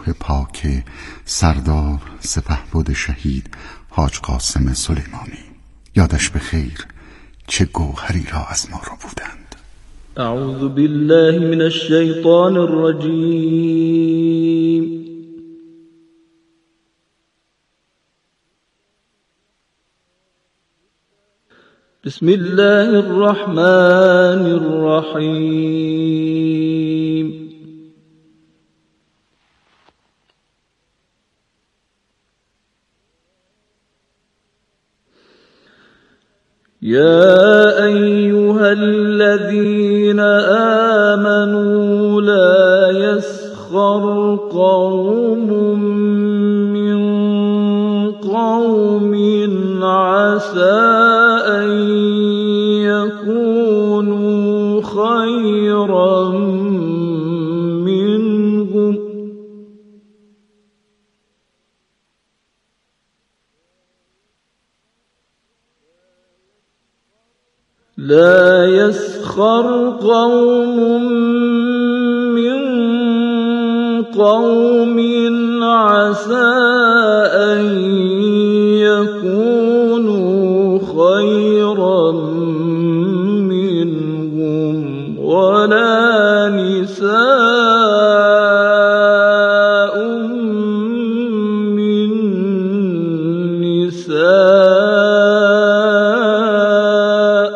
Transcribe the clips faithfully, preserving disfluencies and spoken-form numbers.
روح پاک سردار سپهبد شهید حاج قاسم سلیمانی. یادش به خیر، چه گوهری را از ما رو بودند. اعوذ بالله من الشیطان الرجیم. بسم الله الرحمن الرحیم. يا أيها الذين آمنوا لا يسخر قوم من قوم عسى أن يكونوا خيرا منهم لا يسخر قوم من قوم عسى أن يكونوا خيرا منهم ولا نساء من نساء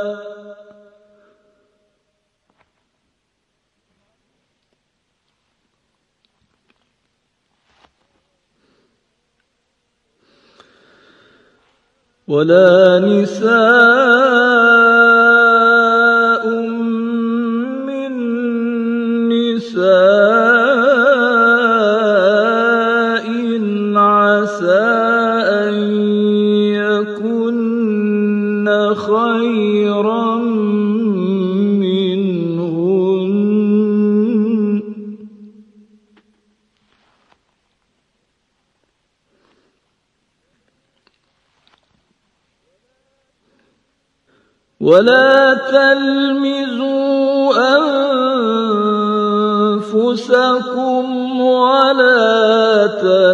ولا نساء من نساء عسى أن يكن خيرا منهن ولا تلمزوا أنفسكم ولا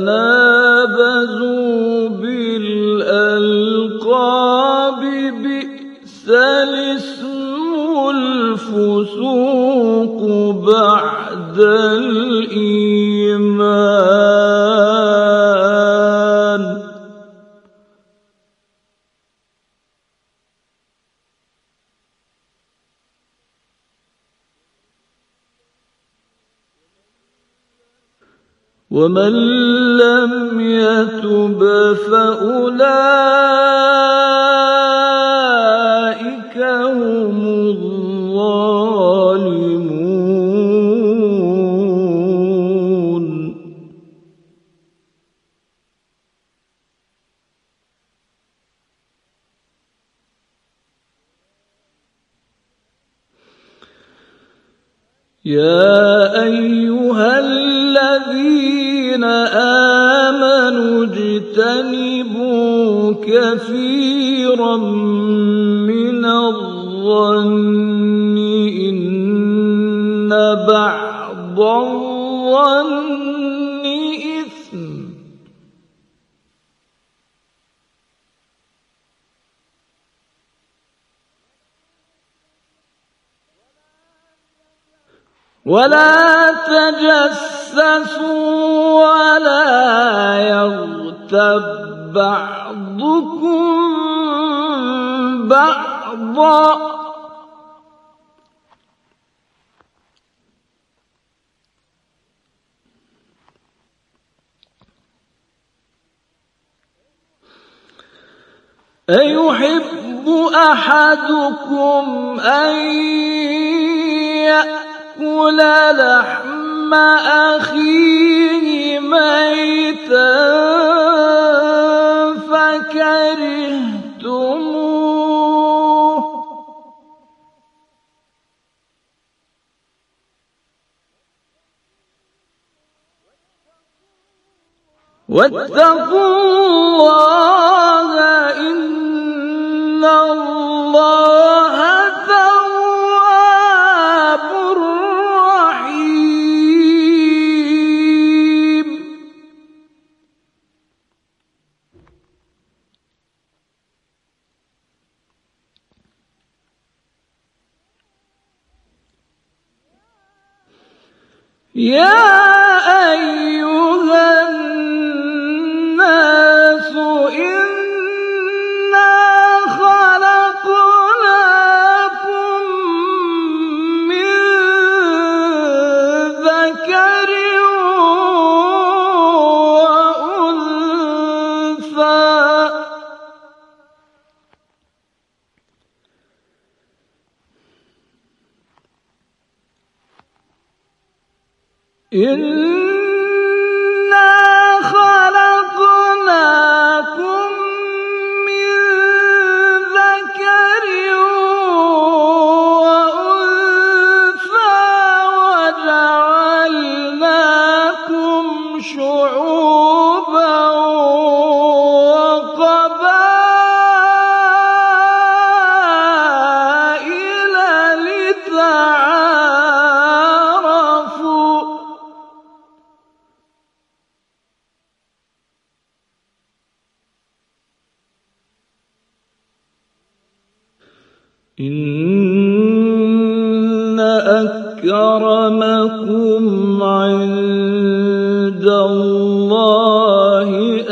تنابزوا بالألقاب بئس الاسم الفسوق بعد الإيمان ومن لم يتب فأولئك هم الظالمون. يا أيها الذين آمنوا اجتنبوا كثيرا من الظن إن بعض الظن إثم ولا تجسسوا ولا يغتب بعضكم بعضا أيحب أحدكم أن يأكل لحم أخيه ميتا فكرهتموه واتقوا الله إن الله تواب رحيم. يا أيها الناس إنا خلقناكم من ذكر وأنثى إنا خلقناكم من ذكر وأنثى وجعلناكم شعوبا وقبائل لتعارفوا إن أكرمكم عند الله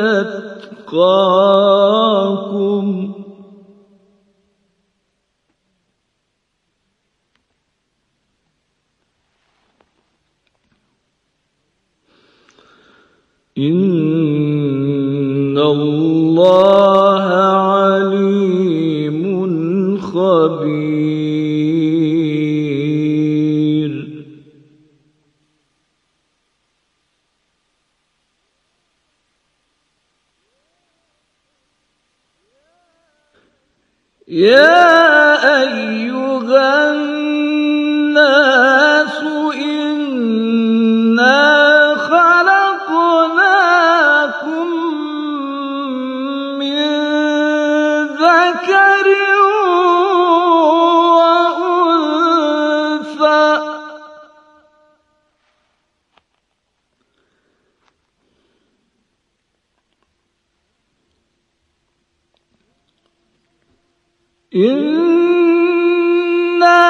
أتقاكم إن الله عليم خبير. يا أيها الناس إنا خلقناكم من ذكر وأنثى إنا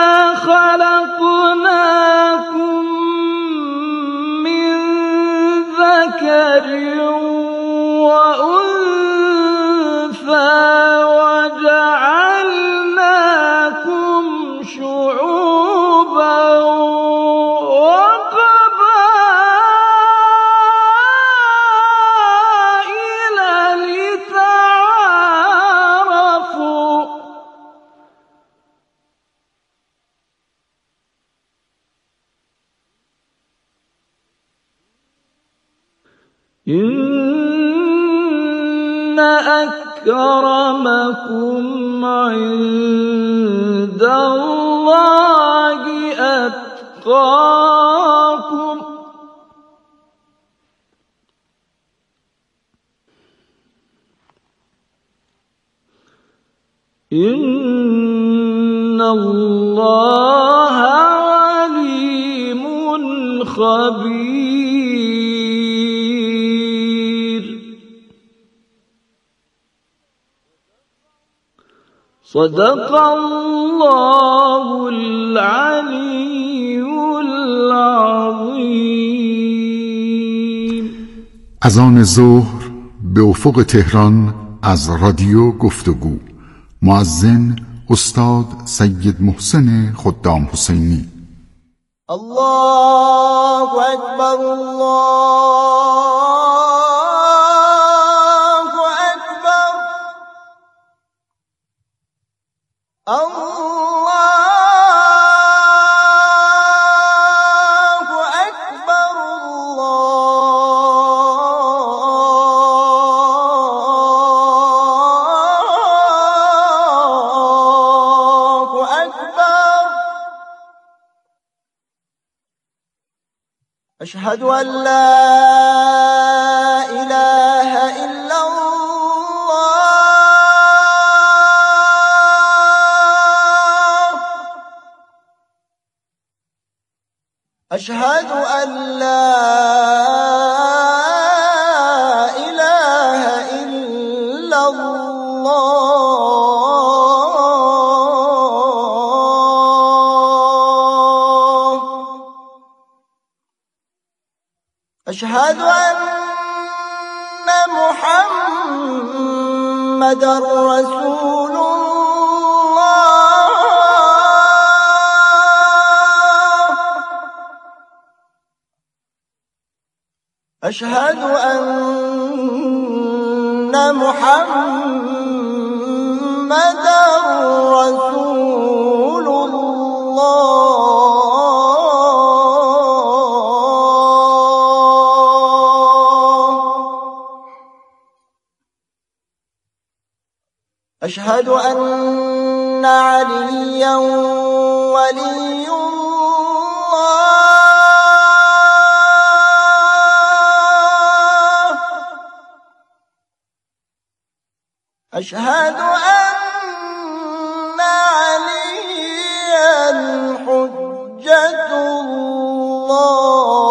خلقناكم من ذكر وأنثى وجعلناكم شعوبا وقبائل لتعارفوا إن أكرمكم عند الله أتقاكم إن الله عليم خبير. صدق الله العلي العظيم. اذان ظهر به افق تهران از رادیو گفتگو. مؤذن استاد سید محسن خدام حسینی. الله أكبر الله أكبر الله أكبر الله أكبر. أشهد أن لا إله إلا الله. أشهد أن لا إله إلا الله. أشهد أن محمدًا رسول الله. أشهد أن محمدًا رسول الله. أشهد أن عليا ولي الله. أشهد أن عليا حجة الله.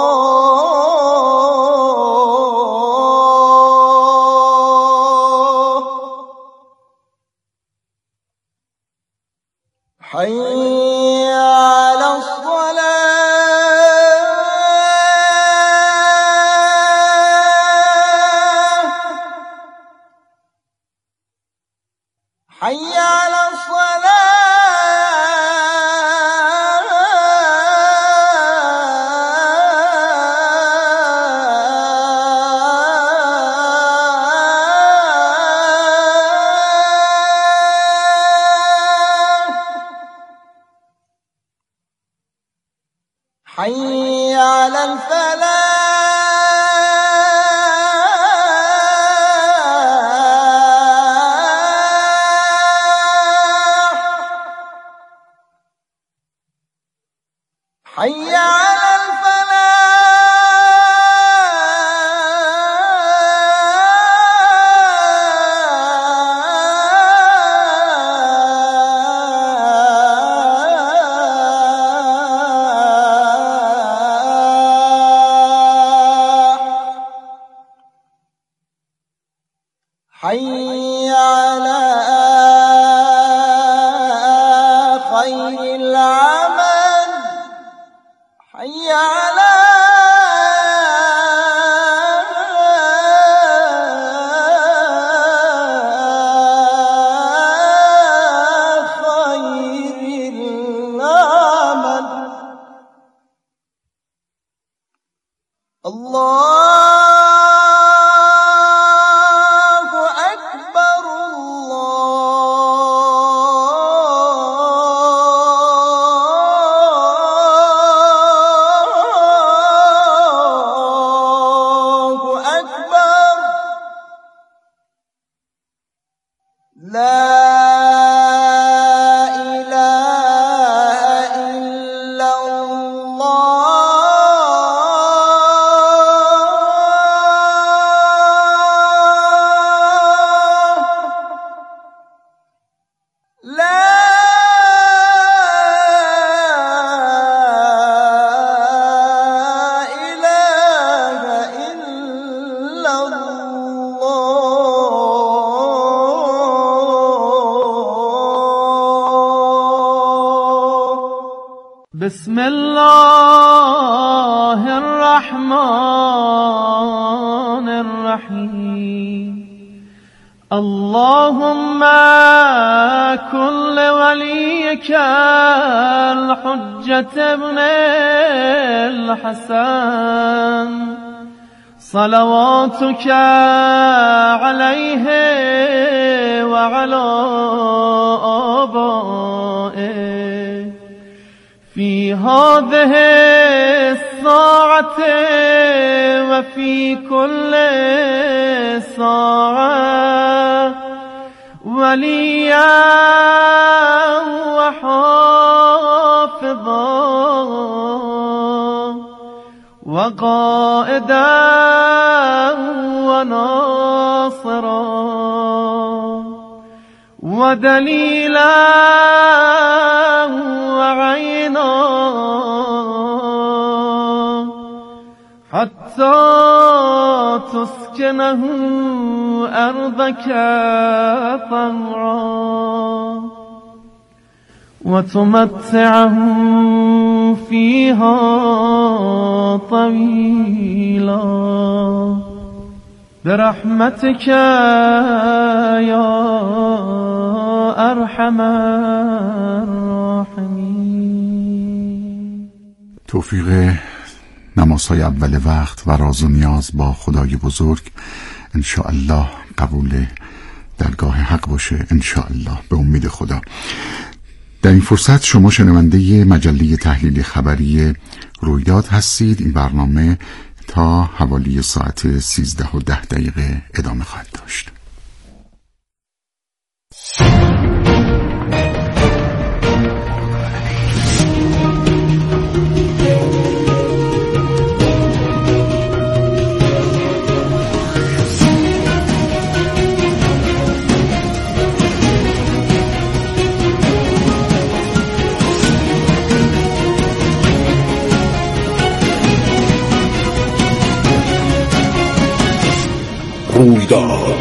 حي على الصلاة. حي على حي على الفلاح. حي على حي على خير العمل. حي على خير العمل. الله لا إله إلا الله. لا إله إلا الله. بسم الله الرحمن الرحيم. اللهم كن لوليك الحجة ابن الحسن صلواتك عليه وعلى آبائه في هذه الساعة وفي كل ساعة وليا وحافظا وقائدا وناصرا ودليلا وعينا حتى تسكنه أرضك طوعا وتمتعهم فيها طويلا برحمتك يا ارحم الراحمین. توفیق نمازهای اول وقت و راز و نیاز با خدای بزرگ انشاءالله قبول درگاه حق باشه انشاءالله به امید خدا. در این فرصت شما شنونده مجله تحلیل خبری رویداد هستید. این برنامه تا حوالی ساعت سیزده و ده دقیقه ادامه خواهد داشت. رویداد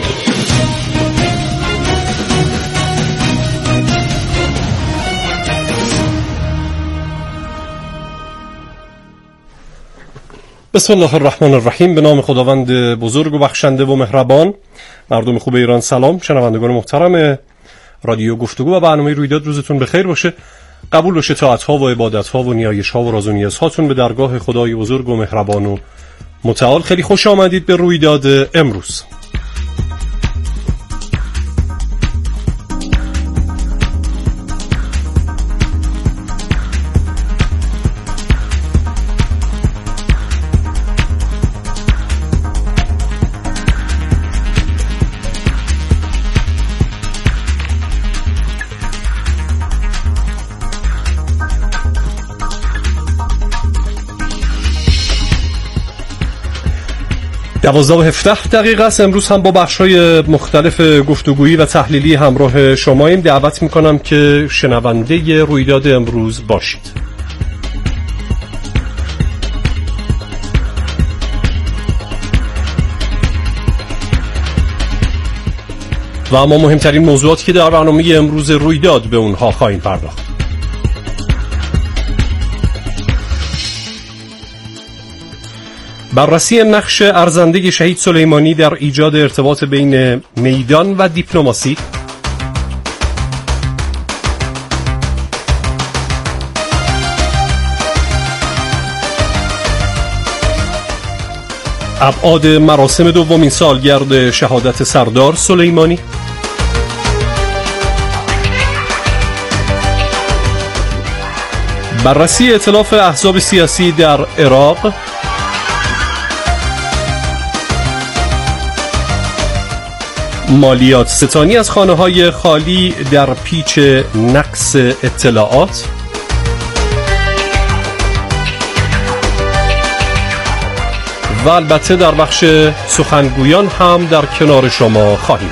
بسم الله الرحمن الرحیم. به نام خداوند بزرگ و بخشنده و مهربان. مردم خوب ایران سلام. شنوندگان محترم رادیو گفتگو و برنامه رویداد روزتون بخیر باشه. قبول باشه طاعت‌ها و عبادت‌ها و نیایش‌ها و راز و نیازهاتون به درگاه خدای بزرگ و مهربان و متعال. خیلی خوش آمدید به رویداد امروز. دوازده و هفده دقیقه است. امروز هم با بخش‌های مختلف گفتگویی و تحلیلی همراه شماییم. دعوت می‌کنم که شنونده رویداد امروز باشید. و اما مهمترین موضوعاتی که در برنامه امروز رویداد به اونها خواهیم پرداخت. بررسی نقش ارزنده شهید سلیمانی در ایجاد ارتباط بین میدان و دیپلماسی، ابعاد مراسم دومین سالگرد شهادت سردار سلیمانی، بررسی ائتلاف احزاب سیاسی در عراق، مالیات ستانی از خانه‌های خالی در پیچ نقص اطلاعات، و البته در بخش سخنگویان هم در کنار شما خواهیم.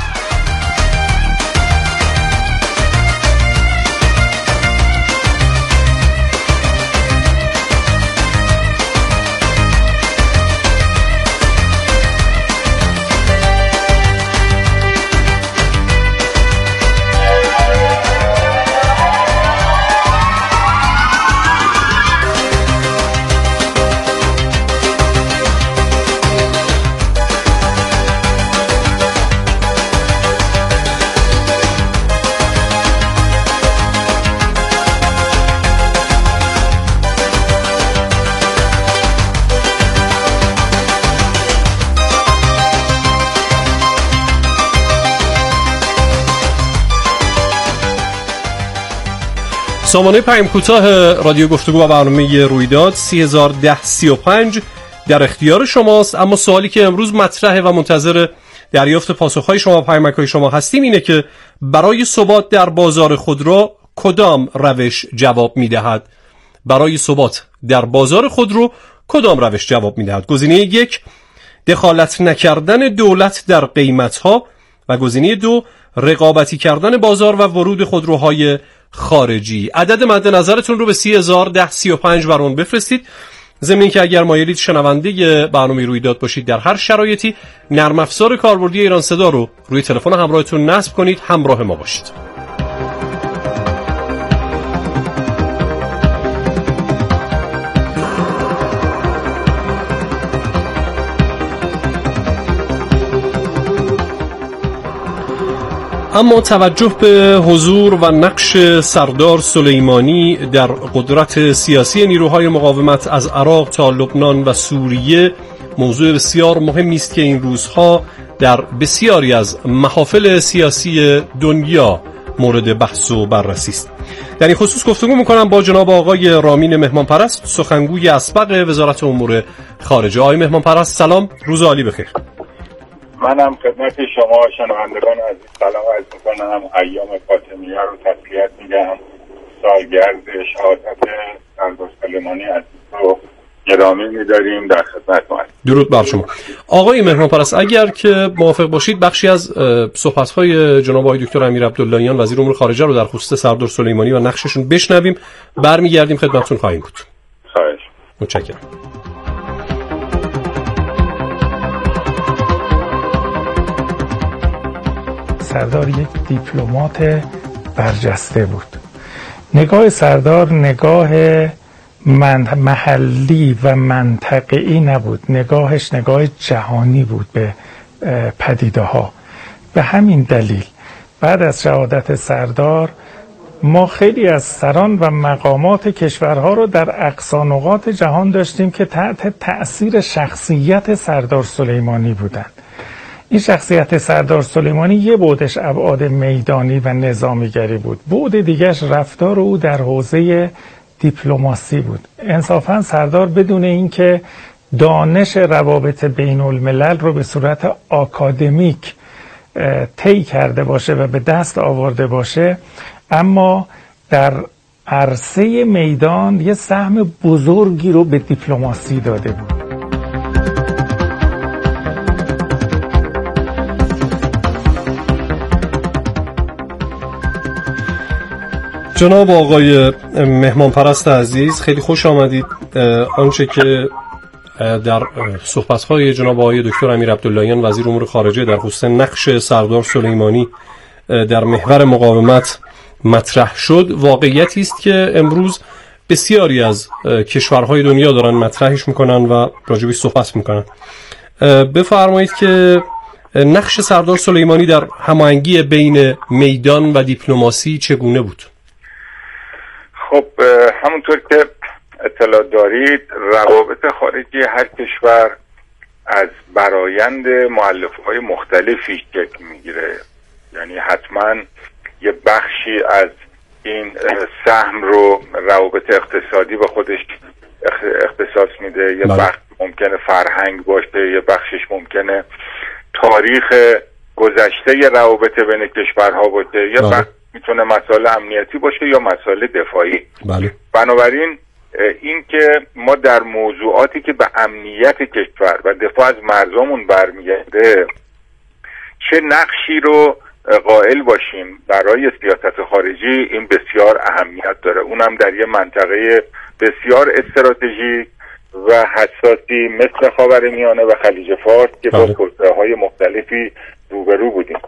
سامانه پیام کوتاه رادیو گفتگو و برنامه رویداد سه هزار و ده سی و پنج در اختیار شماست. اما سوالی که امروز مطرحه و منتظر دریافت پاسخهای شما و پیامک‌های شما هستیم اینه که برای ثبات در بازار خودرو کدام روش جواب می‌دهد؟ برای ثبات در بازار خودرو کدام روش جواب می‌دهد؟ گزینه یک، دخالت نکردن دولت در قیمت‌ها، و گزینه دو، رقابتی کردن بازار و ورود خودروهای خارجی. عدد مد نظرتون رو به سه هزار و ده سی و پنج برون بفرستید. ضمن که اگر مایلید شنونده برنامه رویداد باشید در هر شرایطی، نرم افزار کاربردی ایران صدا رو روی تلفن همراهتون نصب کنید، همراه ما باشید. اما توجه به حضور و نقش سردار سلیمانی در قدرت سیاسی نیروهای مقاومت از عراق تا لبنان و سوریه موضوع بسیار مهمی است که این روزها در بسیاری از محافل سیاسی دنیا مورد بحث و بررسی است. در این خصوص گفتگو می‌کنم با جناب آقای رامین مهمانپرست، سخنگوی اسبق وزارت امور خارجه. آقای مهمانپرست سلام، روز عالی بخیر. منم خدمت شما شنوندگان عزیز سلام عرض می‌کنم. ایام فاطمیه رو تسلیت میگم. سالگرد شهادت سردار سلیمانی عزیز رو گرامی می‌داریم، در خدمتتون هستیم. درود بر شما. آقای مهمانپرست، اگر که موافق باشید بخشی از صحبت‌های جناب آقای دکتر امیر عبداللهیان وزیر امور خارجه رو در خصوص سردار سلیمانی و نقششون بشنویم، برمیگردیم خدمتتون خواهیم بود. خواهش. متشکرم. سردار یک دیپلمات برجسته بود. نگاه سردار نگاه من محلی و منطقه‌ای نبود، نگاهش نگاه جهانی بود به پدیده ها. به همین دلیل بعد از شهادت سردار ما خیلی از سران و مقامات کشورها رو در اقصا نقاط جهان داشتیم که تحت تأثیر شخصیت سردار سلیمانی بودند. این شخصیت سردار سلیمانی یه بعدش ابعاد میدانی و نظامیگری بود، بعد دیگرش رفتار او در حوزه دیپلماسی بود. انصافا سردار بدون اینکه دانش روابط بین الملل رو به صورت آکادمیک طی کرده باشه و به دست آورده باشه، اما در عرصه میدان یه سهم بزرگی رو به دیپلماسی داده بود. جناب آقای مهمانپرست عزیز، خیلی خوش آمدید. آنچه که در صحبت‌های جناب آقای دکتر امیر عبداللهیان وزیر امور خارجه در خصوص نقش سردار سلیمانی در محور مقاومت مطرح شد، واقعیتی است که امروز بسیاری از کشورهای دنیا دارن مطرحش میکنن و راجبش صحبت میکنن. بفرمایید که نقش سردار سلیمانی در هماهنگی بین میدان و دیپلماسی چگونه بود؟ خب همونطور که اطلاع دارید روابط خارجی هر کشور از برایند مؤلفه‌های مختلفی شکل میگیره. یعنی حتما یه بخشی از این سهم رو روابط اقتصادی به خودش اختصاص میده، یه بخش ممکنه فرهنگ باشه، یه بخشش ممکنه تاریخ گذشته روابط بین کشورها باشه، یه بخش میتونه مسائل امنیتی باشه یا مسائل دفاعی. بله. بنابراین این که ما در موضوعاتی که به امنیت کشور و دفاع از مرزامون برمیگرده چه نقشی رو قائل باشیم برای سیاست خارجی، این بسیار اهمیت داره. اونم در یه منطقه بسیار استراتژیک و حساسی مثل خاورمیانه و خلیج فارس که با کشورهای مختلفی روبرو بودیم.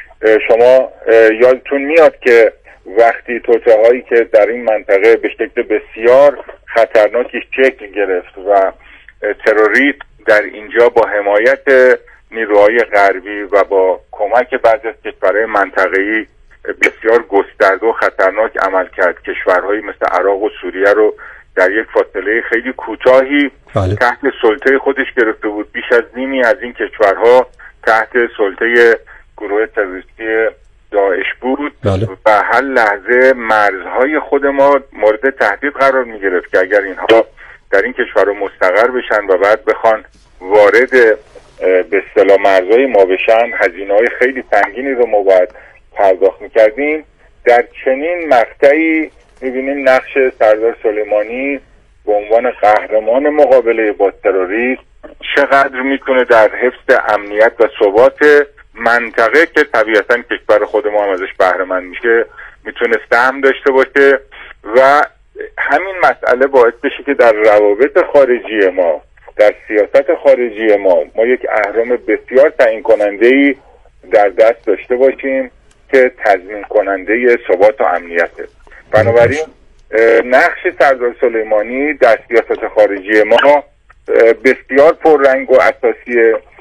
شما یادتون میاد که وقتی توطئه‌هایی که در این منطقه به شکل بسیار خطرناکی شکل گرفت و تروریسم در اینجا با حمایت نیروهای غربی و با کمک بعضی از کشورهای منطقه‌ای بسیار گسترده و خطرناک عمل کرد، کشورهایی مثل عراق و سوریه رو در یک فاصله خیلی کوتاهی بله. تحت سلطه خودش گرفته بود. بیش از نیمی از این کشورها تحت سلطه گروه تروریستی داعش بود بله. و هر لحظه مرزهای خود ما مورد تهدید قرار می گرفت که اگر اینها در این کشور مستقر بشن و بعد بخوان وارد به اصطلاح مرزهای ما بشن، هزینه‌های خیلی سنگینی رو ما باید پرداخت می‌کردیم. در چنین مقطعی می‌بینیم نقش سردار سلیمانی به عنوان قهرمان مقابله با تروریسم چقدر میتونه در حفظ امنیت و ثبات منطقه که طبیعتاً کشور خود ما هم ازش بهره مند میشه میتونه سهم داشته باشه و همین مسئله باعث بشه که در روابط خارجی ما، در سیاست خارجی ما ما یک اهرم بسیار تعیین کننده‌ای در دست داشته باشیم که تضمین کننده ثبات و امنیته. بنابراین نقش سردار سلیمانی در سیاست خارجی ما بسیار پررنگ و اساسیه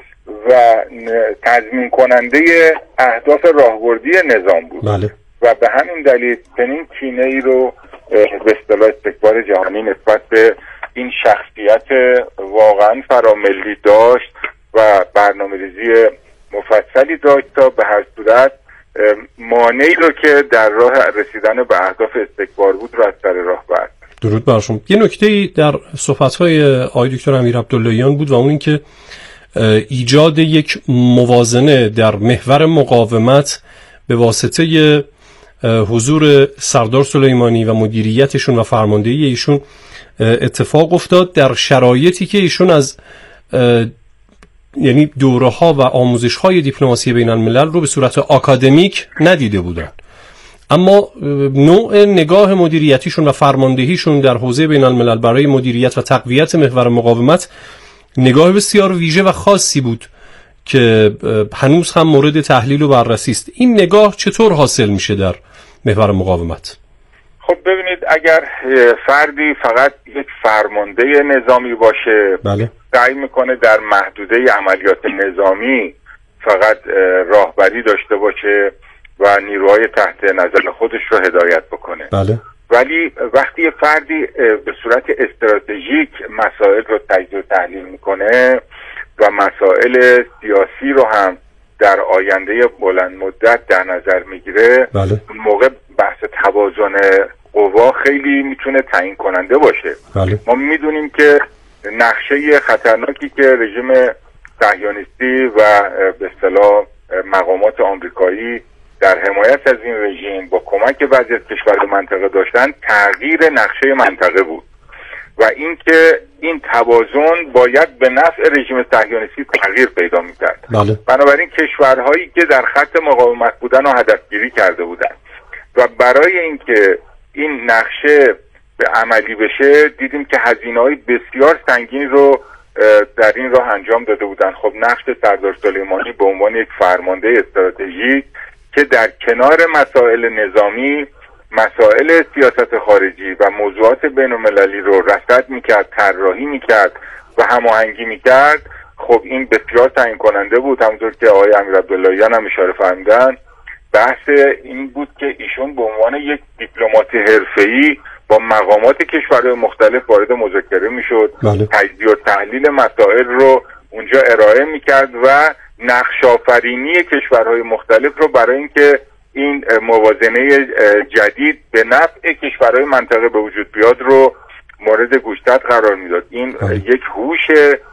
و تضمین کننده اهداف راهبردی نظام بود. بله. و به همین دلیل چنین کینه ای رو به اصطلاح استکبار جهانی نسبت به این شخصیت واقعا فراملی داشت و برنامه‌ریزی مفصلی داشت تا به هر صورت مانعی رو که در راه رسیدن به اهداف استکبار بود رو از سر راه برد. درود بر شما. یه نکته‌ای در صحبت‌های آقای دکتر امیر عبداللهیان بود و اون این که ایجاد یک موازنه در محور مقاومت به واسطه حضور سردار سلیمانی و مدیریتشون و فرماندهی ایشون اتفاق افتاد در شرایطی که ایشون از یعنی دوره ها و آموزش های دیپلماسی بین الملل رو به صورت آکادمیک ندیده بودن، اما نوع نگاه مدیریتیشون و فرماندهیشون در حوزه بین الملل برای مدیریت و تقویت محور مقاومت نگاه بسیار ویژه و خاصی بود که هنوز هم مورد تحلیل و بررسی است. این نگاه چطور حاصل میشه در محور مقاومت؟ خب ببینید، اگر فردی فقط یک فرمانده نظامی باشه، بله، سعی میکنه در محدوده عملیات نظامی فقط راهبری داشته باشه و نیروهای تحت نظر خودش رو هدایت بکنه. بله. ولی وقتی یه فردی به صورت استراتژیک مسائل رو تجزیه و تحلیل میکنه و مسائل سیاسی رو هم در آینده بلند مدت در نظر میگیره، بله، اون موقع بحث توازن قوا خیلی میتونه تعیین کننده باشه. بله. ما میدونیم که نقشه خطرناکی که رژیم صهیونیستی و به اصطلاح مقامات آمریکایی در حمایت از این رژیم با کمک بعضی از کشورهای منطقه داشتن، تغییر نقشه منطقه بود و اینکه این توازن باید به نفع رژیم صهیونیستی تغییر پیدا می‌کرد. بله. بنابراین کشورهایی که در خط مقاومت بودن و هدفگیری کرده بودن و برای اینکه این نقشه به عملی بشه، دیدیم که هزینه‌های بسیار سنگین رو در این راه انجام داده بودن. خب نقش سردار سلیمانی به عنوان یک فرمانده استراتژیک که در کنار مسائل نظامی، مسائل سیاست خارجی و موضوعات بین‌المللی رو رصد میکرد، طراحی میکرد و هماهنگی میکرد، خب این بسیار تعیین کننده بود. همونطور که آقای امیر عبداللهیان هم اشاره فرمودن، بحث این بود که ایشون به عنوان یک دیپلمات حرفه‌ای با مقامات کشورهای مختلف وارد مذاکره میشد، بله، تجزیه و تحلیل مسائل رو اونجا ارائه میکرد و نقش آفرینی کشورهای مختلف رو برای اینکه این موازنه جدید به نفع کشورهای منطقه به وجود بیاد رو مورد گوشزد قرار میداد. این بله. یک هوش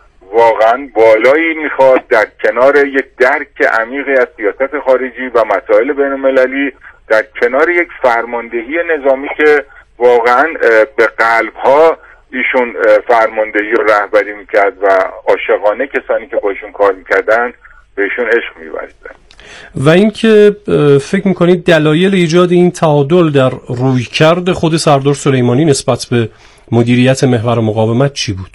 واقعا بالایی میخواد در کنار یک درک عمیقی از سیاست خارجی و مسائل بین المللی، در کنار یک فرماندهی نظامی که واقعا به قلبها ایشون فرماندهی و رهبری میکرد و عاشقانه کسانی که با ایشون کار میکردن بهشون عشق می‌ورزیدن. و اینکه فکر میکنید دلایل ایجاد این تعادل در رویکرد خود سردار سلیمانی نسبت به مدیریت محور مقاومت چی بود؟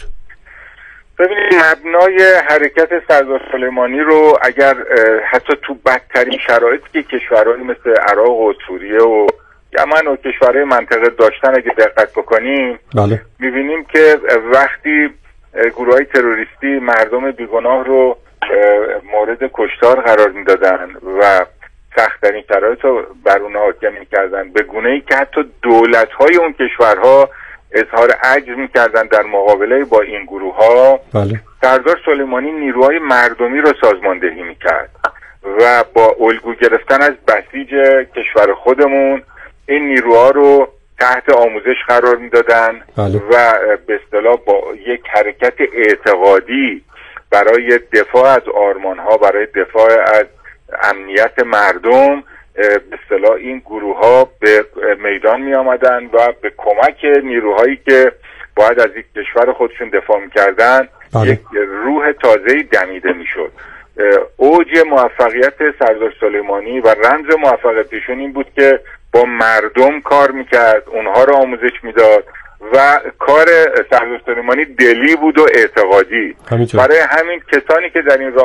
ببینید، مبنای حرکت سردار سلیمانی رو اگر حتی تو بدترین شرایطی که کشورهایی مثل عراق و سوریه و یمن و کشورهای منطقه داشتن اگه دقت بکنیم، بله، میبینیم که وقتی گروه‌های تروریستی مردم بیگناه رو مورد کشتار قرار میدادن و سخت‌ترین شرایط رو بر اونها حاکم میکردن، به گونه‌ای که حتی دولت‌های اون کشورها اظهار عجز میکردن در مقابله با این گروه‌ها، بله، سردار سلیمانی نیروهای مردمی رو سازماندهی میکرد و با الگو گرفتن از بسیج کشور خودمون این نیروها رو تحت آموزش قرار میدادن، بله، و به اصطلاح با یک حرکت اعتقادی برای دفاع از آرمان‌ها، برای دفاع از امنیت مردم، به اصطلاح این گروه‌ها به میدان می آمدن و به کمک نیروهایی که باید از یک کشور خودشون دفاع می‌کردن، بله، یک روح تازه‌ای دمیده می‌شد. اوج موفقیت سردار سلیمانی و رمز موفقیتشون این بود که با مردم کار می‌کرد، اونها رو آموزش میداد و کار سردار سلیمانی دلی بود و اعتقادی. همینطور. برای همین کسانی که در این راه